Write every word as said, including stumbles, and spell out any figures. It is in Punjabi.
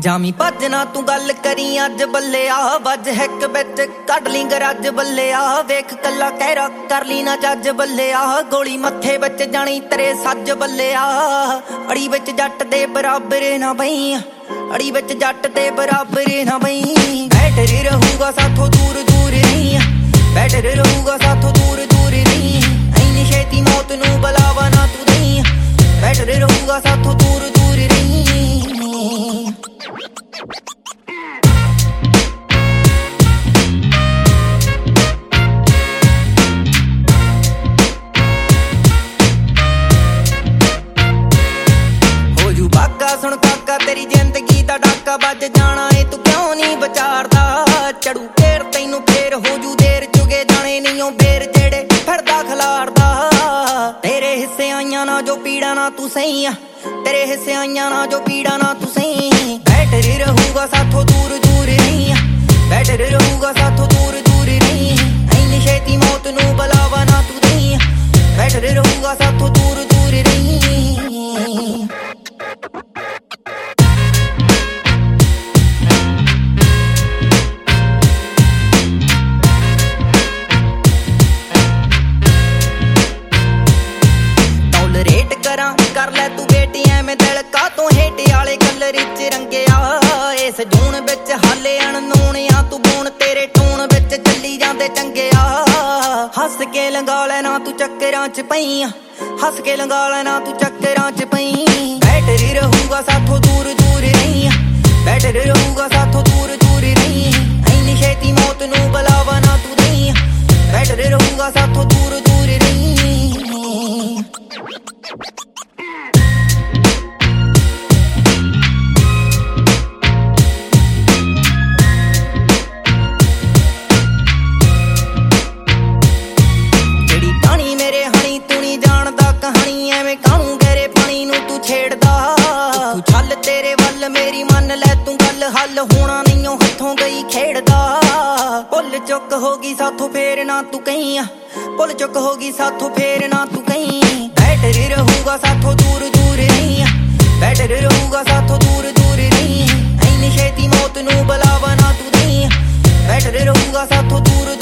ਜਾਮੀ ਭੱਜ ਨਾ ਤੂੰ ਗੱਲ ਕਰੀ ਅੱਜ ਬੱਲਿਆ ਵੱਜ ਹਿੱਕ ਵਿੱਚ ਕੱਢ ਲਈ ਗਰਜ ਬੱਲਿਆ ਵੇਖ ਕੱਲਾ ਕਹਿਰਾ ਕਰ ਲਈ ਨਾ ਜੱਜ ਬੱਲਿਆ ਗੋਲੀ ਮੱਥੇ ਵਿੱਚ ਜਾਣੀ ਤੇਰੇ ਸੱਜ ਬੱਲਿਆ ਅੜੀ ਵਿੱਚ ਜੱਟ ਦੇ ਬਰਾਬਰ ਨਾ ਬਈ ਅੜੀ ਵਿੱਚ ਜੱਟ ਦੇ ਬਰਾਬਰ ਨਾ ਬਈ ਬੈਟਰ ਰਹੂਗਾ ਸਾਥੋਂ ਦੂਰ ਦੂਰ ਨਹੀਂ ਬੈਟਰ ਰਹੂਗਾ ਸਾਥੋਂ ਦੂਰ ਦੂਰ ਨਹੀਂ ਐਨੀ ਛੇਤੀ ਮੌਤ ਨੂੰ ਬੁਲਾਵਾ ਨਾ ਤੂੰ ਨਹੀਂ ਬੈਟਰ ਰਹੂਗਾ ਸਾਥੋਂ ਦੂਰ ਦੂਰ ਨਹੀਂ ਸੁਣ ਕਾਕਾ ਤੇਰੀ ਜ਼ਿੰਦਗੀ ਦਾ ਡਾਕਾ ਵੱਜ ਜਾਣਾ ਏ ਤੂੰ ਕਿਉਂ ਨਹੀਂ ਵਿਚਾਰਦਾ ਚੜੂ ਫੇਰ ਤੈਨੂੰ ਫੇਰ ਹੋ ਜੂ ਦੇਰ ਚੁਗੇ ਜਾਣੇ ਨਹੀਂ ਉਹ ਬੇਰ ਜਿਹੜੇ ਫਿਰਦਾ ਖਲਾਰਦਾ ਤੇਰੇ ਹਿੱਸੇ ਆਈਆਂ ਨਾ ਜੋ ਪੀੜਾ ਨਾ ਤੂੰ ਸਹੀ ਆ ਤੇਰੇ ਹਿੱਸੇ ਆਈਆਂ ਨਾ ਜੋ ਪੀੜਾ ਨਾ ਤੂੰ ਸਹੀ ਬੈਟਰ ਰਹੂਗਾ ਸਾਥੋਂ ਦੂਰ ਦੂਰ ਨਹੀਂ ਬੈਟਰ ਰਹੂਗਾ ਸਾਥੋਂ ਦੂਰ ਦੂਰ ਨਹੀਂ ਐਨੀ ਛੇਤੀ ਮੌਤ ਨੂੰ ਬੁਲਾਵਾ ਨਾ ਤੂੰ ਨਹੀਂ ਬੈਟਰ ਰਹੂਗਾ ਸਾਥੋਂ ਦੂਰ ਦੂਰ ਨਹੀਂ ਕਰ ਲੈ ਤੂੰ ਬੇਟੀ ਐਵੇਂ ਦਿਲ ਕਾ ਤੋਂ ਹੇਠ ਵਾਲੇ ਕਲਰ ਵਿੱਚ ਰੰਗਿਆ ਇਸ ਜੂਨ ਵਿੱਚ ਹਾਲੇ ਅਣਨੋਣਿਆ ਤੂੰ ਬੂਣ ਤੇਰੇ ਟੂਣ ਵਿੱਚ ਚੱਲੀ ਜਾਂਦੇ ਚੰਗਿਆ ਹੱਸ ਕੇ ਲੰਗਾ ਲੈ ਨਾ ਤੂੰ ਚੱਕਰਾਂ ਚ ਪਈ ਹੱਸ ਕੇ ਲੰਗਾ ਲੈ ਨਾ ਤੂੰ ਚੱਕਰਾਂ ਚ ਪਈ ਬੈਟਰ ਰਹੂਗਾ ਸਾਥੋਂ ਦੂਰ ਦੂਰ ਨਹੀਂ ਬੈਟਰ ਰਹੂਗਾ ਸਾਥੋਂ ਦੂਰ ਦੂਰ ਨਹੀਂ ਐਨੀ ਛੇਤੀ ਮੌਤ ਨੂੰ ਬੁਲਾਵਾ ਨਾ ਤੂੰ ਨਹੀਂ ਬੈਟਰ ਰਹੂਗਾ ਸਾਥੋਂ ਦੂਰ ਦੂਰ ਨਹੀਂ ਕਾਹਨੂੰ ਗਹਿਰੇ ਪਾਣੀ ਨੂੰ ਤੂੰ ਛੇੜਦਾ ਤੂੰ ਛੱਲ ਤੇਰੇ ਵੱਲ ਮੇਰੀ ਮੰਨ ਲੈ ਤੂੰ ਗੱਲ ਹੱਲ ਹੋਣਾ ਨਹੀਂ ਉਹ ਹੱਥੋਂ ਗਈ ਖੇਡਦਾ ਭੁੱਲ ਚੁੱਕ ਹੋ ਗਈ ਸਾਥੋਂ ਫੇਰ ਨਾ ਤੂੰ ਕਹੀਂ ਆ ਭੁੱਲ ਚੁੱਕ ਹੋ ਗਈ ਸਾਥੋਂ ਫੇਰ ਨਾ ਤੂੰ ਕਹੀਂ ਬੈਟਰ ਰਹੂਗਾ ਸਾਥੋਂ ਦੂਰ ਦੂਰ ਨਹੀਂ ਬੈਟਰ ਰਹੂਗਾ ਸਾਥੋਂ ਦੂਰ ਦੂਰ ਨਹੀਂ ਐਨੀ ਛੇਤੀ ਮੌਤ ਨੂੰ ਬੁਲਾਵਾ ਨਾ ਤੂੰ ਨਹੀਂ ਬੈਟਰ ਰਹੂਗਾ ਸਾਥੋਂ ਦੂਰ